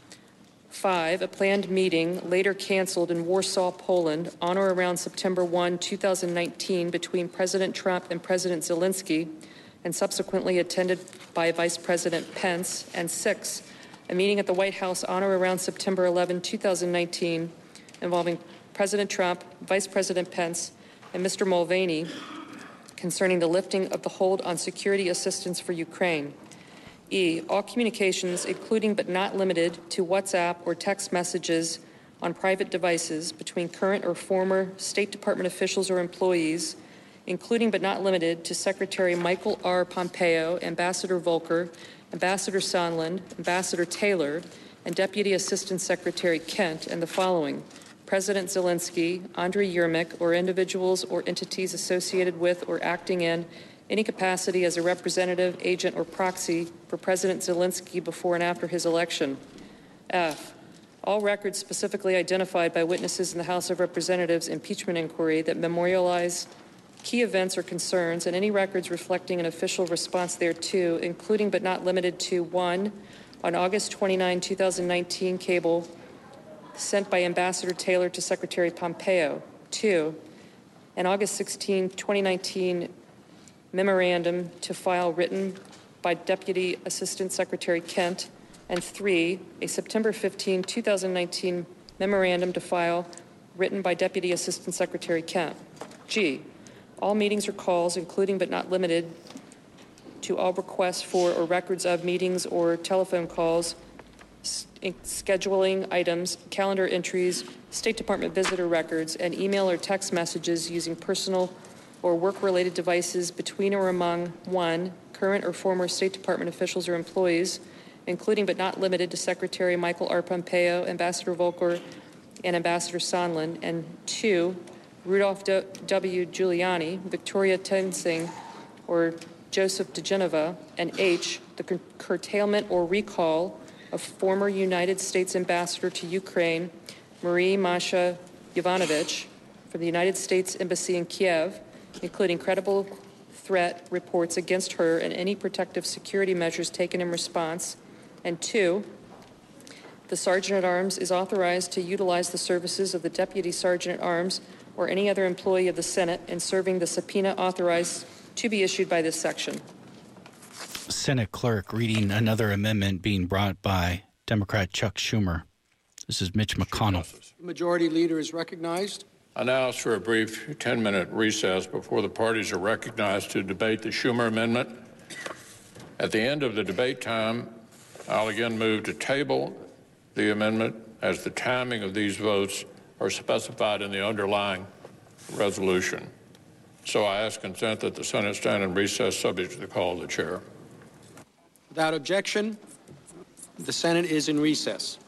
5, a planned meeting, later canceled in Warsaw, Poland, on or around September 1, 2019, between President Trump and President Zelensky, and subsequently attended by Vice President Pence. And 6, a meeting at the White House on or around September 11, 2019, involving President Trump, Vice President Pence, and Mr. Mulvaney, concerning the lifting of the hold on security assistance for Ukraine. E, all communications, including but not limited to WhatsApp or text messages on private devices between current or former State Department officials or employees, including but not limited to Secretary Michael R. Pompeo, Ambassador Volker, Ambassador Sondland, Ambassador Taylor, and Deputy Assistant Secretary Kent, and the following: President Zelensky, Andriy Yermak, or individuals or entities associated with or acting in any capacity as a representative, agent, or proxy for President Zelensky before and after his election. F, all records specifically identified by witnesses in the House of Representatives impeachment inquiry that memorialize key events or concerns, and any records reflecting an official response thereto, including but not limited to: 1, on August 29, 2019, cable sent by Ambassador Taylor to Secretary Pompeo; 2, an August 16, 2019, memorandum to file written by Deputy Assistant Secretary Kent; and 3, a September 15, 2019, memorandum to file written by Deputy Assistant Secretary Kent. G, all meetings or calls, including but not limited to all requests for or records of meetings or telephone calls, scheduling items, calendar entries, State Department visitor records, and email or text messages using personal or work-related devices between or among: 1, current or former State Department officials or employees, including but not limited to Secretary Michael R. Pompeo, Ambassador Volker, and Ambassador Sondland; and 2, Rudolph W. Giuliani, Victoria Tensing, or Joseph DeGeneva; and H, the curtailment or recall of former United States Ambassador to Ukraine, Marie Masha Yovanovitch, from the United States Embassy in Kiev, including credible threat reports against her and any protective security measures taken in response; and 2, the Sergeant-at-Arms is authorized to utilize the services of the Deputy Sergeant-at-Arms or any other employee of the Senate in serving the subpoena authorized to be issued by this section. Senate Clerk reading another amendment being brought by Democrat Chuck Schumer. This is Mitch McConnell. The Majority Leader is recognized. I now ask for a brief 10-minute recess before the parties are recognized to debate the Schumer amendment. At the end of the debate time, I'll again move to table the amendment, as the timing of these votes are specified in the underlying resolution. So I ask consent that the Senate stand in recess, subject to the call of the chair. Without objection, the Senate is in recess.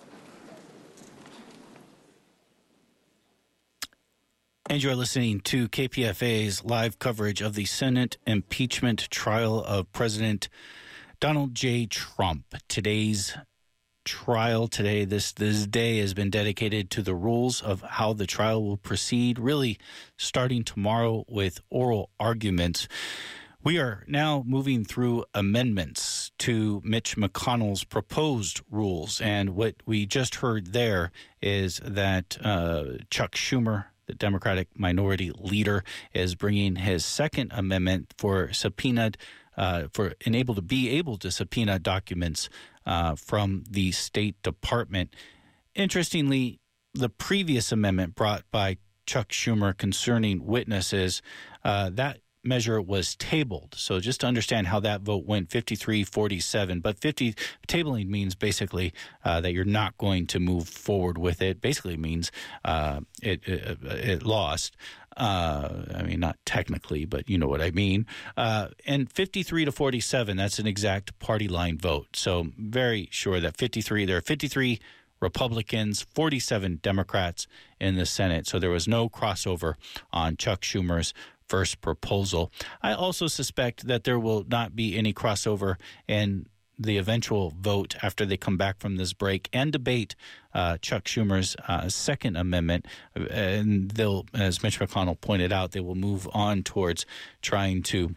And you're listening to KPFA's live coverage of the Senate impeachment trial of President Donald J. Trump. Today's trial this day has been dedicated to the rules of how the trial will proceed, really starting tomorrow with oral arguments. We are now moving through amendments to Mitch McConnell's proposed rules. And what we just heard there is that Chuck Schumer, the Democratic minority leader, is bringing his Second Amendment for subpoenaed, to be able to subpoena documents from the State Department. Interestingly, the previous amendment brought by Chuck Schumer concerning witnesses, that measure was tabled. So just to understand how that vote went, 53-47. But tabling means basically that you're not going to move forward with it. Basically means it lost. I mean, not technically, but you know what I mean. And 53-47, that's an exact party line vote. So very sure that there are 53 Republicans, 47 Democrats in the Senate. So there was no crossover on Chuck Schumer's first proposal. I also suspect that there will not be any crossover in the eventual vote after they come back from this break and debate Chuck Schumer's Second Amendment. And they'll, as Mitch McConnell pointed out, they will move on towards trying to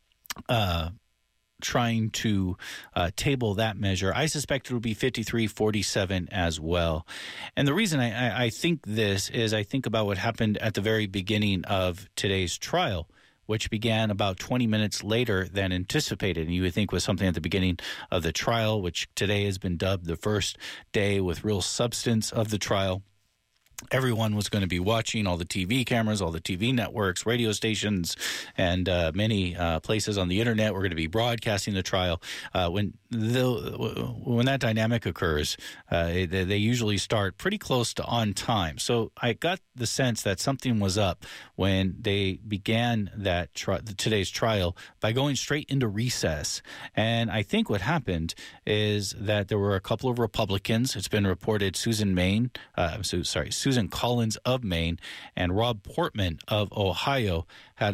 table that measure. I suspect it will be 53-47 as well. And the reason I think this is I think about what happened at the very beginning of today's trial, which began about 20 minutes later than anticipated. And you would think was something at the beginning of the trial, which today has been dubbed the first day with real substance of the trial. Everyone was going to be watching, all the TV cameras, all the TV networks, radio stations, and many places on the internet were going to be broadcasting the trial. When that dynamic occurs, they usually start pretty close to on time. So I got the sense that something was up when they began today's trial by going straight into recess. And I think what happened is that there were a couple of Republicans. It's been reported Susan Collins of Maine and Rob Portman of Ohio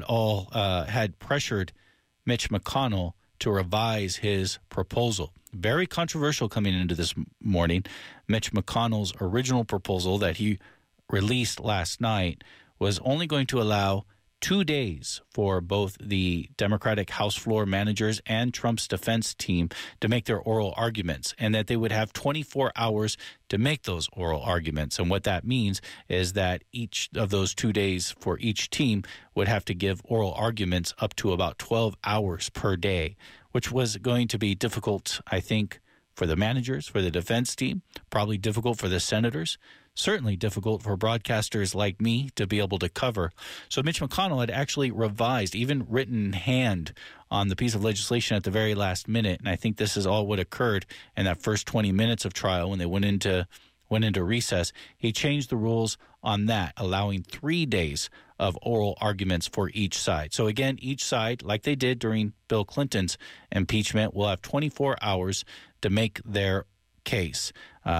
had pressured Mitch McConnell to revise his proposal. Very controversial coming into this morning. Mitch McConnell's original proposal that he released last night was only going to allow 2 days for both the Democratic House floor managers and Trump's defense team to make their oral arguments, and that they would have 24 hours to make those oral arguments. And what that means is that each of those 2 days for each team would have to give oral arguments up to about 12 hours per day, which was going to be difficult, I think, for the managers, for the defense team, probably difficult for the senators, certainly difficult for broadcasters like me to be able to cover. So Mitch McConnell had actually revised, even written in hand on the piece of legislation at the very last minute. And I think this is all what occurred in that first 20 minutes of trial when they went into recess. He changed the rules on that, allowing 3 days of oral arguments for each side. So again, each side, like they did during Bill Clinton's impeachment, will have 24 hours to make their case.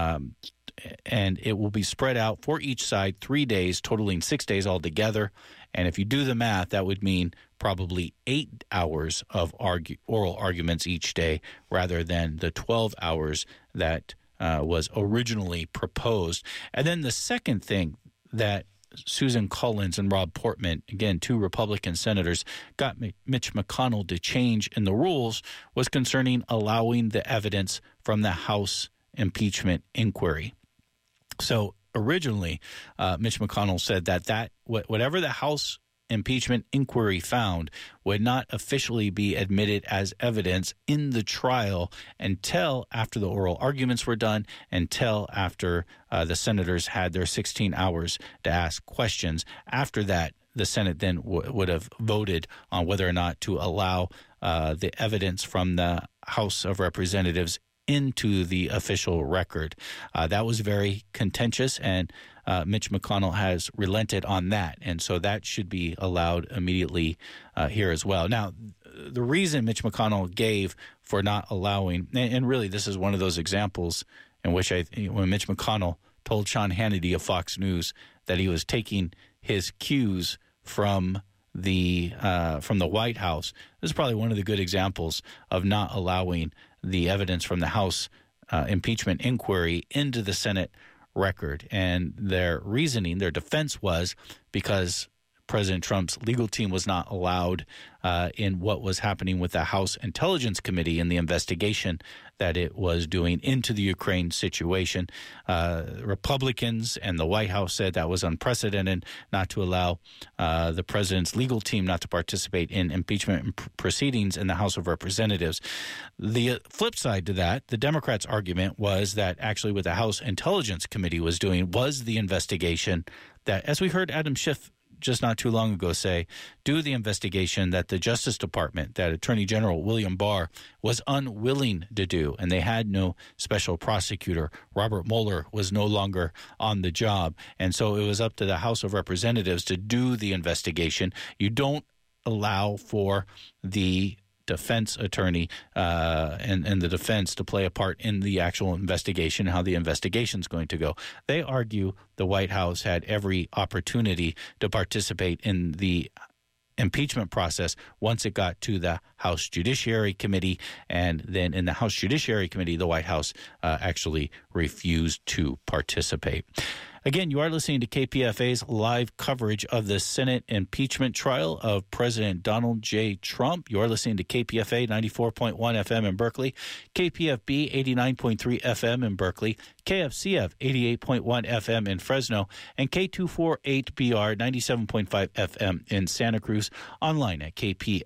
And it will be spread out for each side 3 days, totaling 6 days altogether. And if you do the math, that would mean probably 8 hours of oral arguments each day rather than the 12 hours that was originally proposed. And then the second thing that Susan Collins and Rob Portman, again, two Republican senators, got Mitch McConnell to change in the rules was concerning allowing the evidence from the House impeachment inquiry. So originally, Mitch McConnell said that whatever the House impeachment inquiry found would not officially be admitted as evidence in the trial until after the oral arguments were done, until after the senators had their 16 hours to ask questions. After that, the Senate then would have voted on whether or not to allow the evidence from the House of Representatives into the official record. That was very contentious, and Mitch McConnell has relented on that, and so that should be allowed immediately here as well. Now, the reason Mitch McConnell gave for not allowing, and really this is one of those examples in which when Mitch McConnell told Sean Hannity of Fox News that he was taking his cues from the White House, this is probably one of the good examples of not allowing the evidence from the House impeachment inquiry into the Senate record. And their reasoning, their defense was because President Trump's legal team was not allowed in what was happening with the House Intelligence Committee in the investigation that it was doing into the Ukraine situation. Republicans and the White House said that was unprecedented, not to allow the president's legal team not to participate in impeachment proceedings in the House of Representatives. The flip side to that, the Democrats' argument was that actually what the House Intelligence Committee was doing was the investigation that, as we heard Adam Schiff just not too long ago say, do the investigation that the Justice Department, that Attorney General William Barr was unwilling to do, and they had no special prosecutor. Robert Mueller was no longer on the job, and so it was up to the House of Representatives to do the investigation. You don't allow for the defense attorney and the defense to play a part in the actual investigation, how the investigation is going to go. They argue the White House had every opportunity to participate in the impeachment process once it got to the House Judiciary Committee, and then in the House Judiciary Committee, the White House actually refused to participate. Again, you are listening to KPFA's live coverage of the Senate impeachment trial of President Donald J. Trump. You are listening to KPFA 94.1 FM in Berkeley, KPFB 89.3 FM in Berkeley, KFCF 88.1 FM in Fresno, and K248BR 97.5 FM in Santa Cruz, online at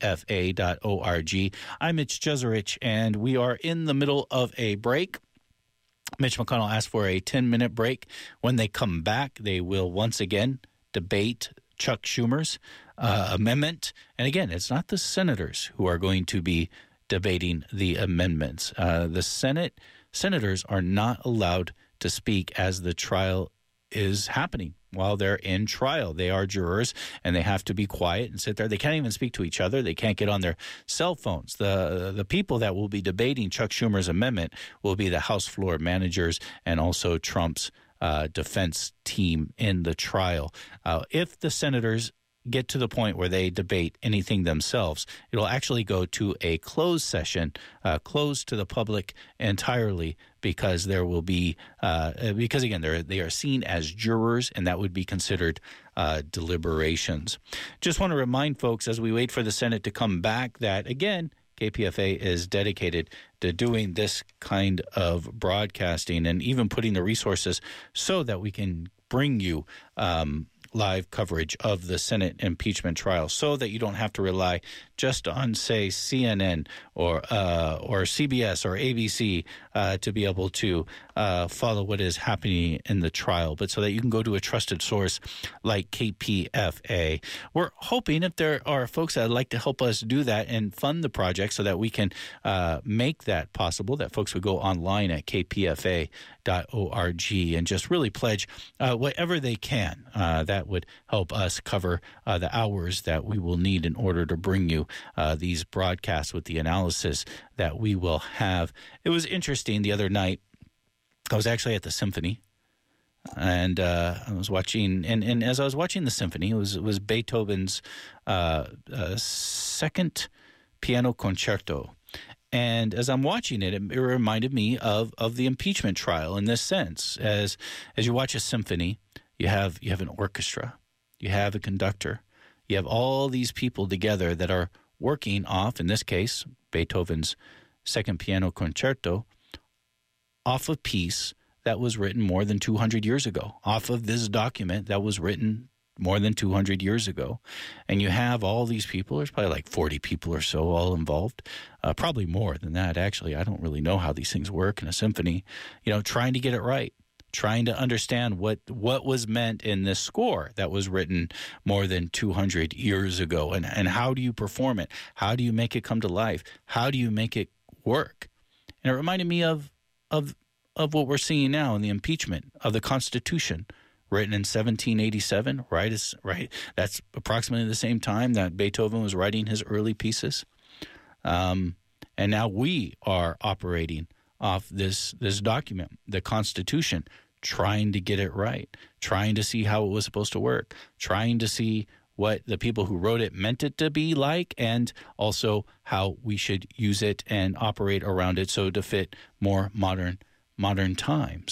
kpfa.org. I'm Mitch Jeserich, and we are in the middle of a break. Mitch McConnell asked for a 10-minute break. When they come back, they will once again debate Chuck Schumer's amendment. And again, it's not the senators who are going to be debating the amendments. The senators are not allowed to speak as the trial is happening. While they're in trial, they are jurors, and they have to be quiet and sit there. They can't even speak to each other. They can't get on their cell phones. The people that will be debating Chuck Schumer's amendment will be the House floor managers and also Trump's defense team in the trial. If the senators get to the point where they debate anything themselves, it'll actually go to a closed session, closed to the public entirely, because there will be because again they are seen as jurors, and that would be considered deliberations. Just want to remind folks as we wait for the Senate to come back that again KPFA is dedicated to doing this kind of broadcasting and even putting the resources so that we can bring you live coverage of the Senate impeachment trial, so that you don't have to rely just on, say, CNN or CBS or ABC to be able to follow what is happening in the trial, but so that you can go to a trusted source like KPFA. We're hoping if there are folks that would like to help us do that and fund the project so that we can make that possible, that folks would go online at kpfa.org and just really pledge whatever they can. That would help us cover the hours that we will need in order to bring you these broadcasts with the analysis that we will have. It was interesting the other night. I was actually at the symphony, and I was watching. And as I was watching the symphony, it was Beethoven's second piano concerto. And as I'm watching it, it reminded me of the impeachment trial in this sense. As you watch a symphony, you have an orchestra, you have a conductor, you have all these people together that are working off, in this case, Beethoven's second piano concerto, off a piece that was written more than 200 years ago, off of this document that was written more than 200 years ago. And you have all these people, there's probably like 40 people or so all involved, probably more than that, actually. I don't really know how these things work in a symphony, trying to get it right, trying to understand what was meant in this score that was written more than 200 years ago. And how do you perform it? How do you make it come to life? How do you make it work? And it reminded me of what we're seeing now in the impeachment of the Constitution, written in 1787, right? That's approximately the same time that Beethoven was writing his early pieces. And now we are operating off this document, the Constitution, trying to get it right, trying to see how it was supposed to work, trying to see what the people who wrote it meant it to be like, and also how we should use it and operate around it so to fit more modern times.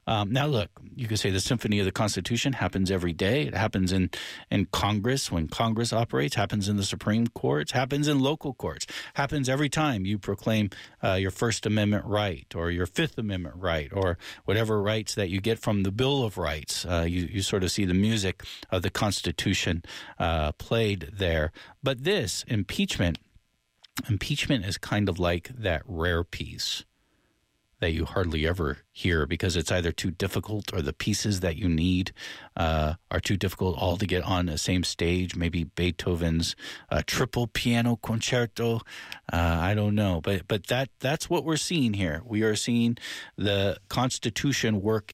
Now, look, you could say the Symphony of the Constitution happens every day. It happens in Congress when Congress operates, happens in the Supreme Court, happens in local courts, happens every time you proclaim your First Amendment right or your Fifth Amendment right or whatever rights that you get from the Bill of Rights. You sort of see the music of the Constitution played there. But this impeachment is kind of like that rare piece that you hardly ever hear because it's either too difficult or the pieces that you need are too difficult all to get on the same stage. Maybe Beethoven's triple piano concerto. I don't know. But that's what we're seeing here. We are seeing the Constitution work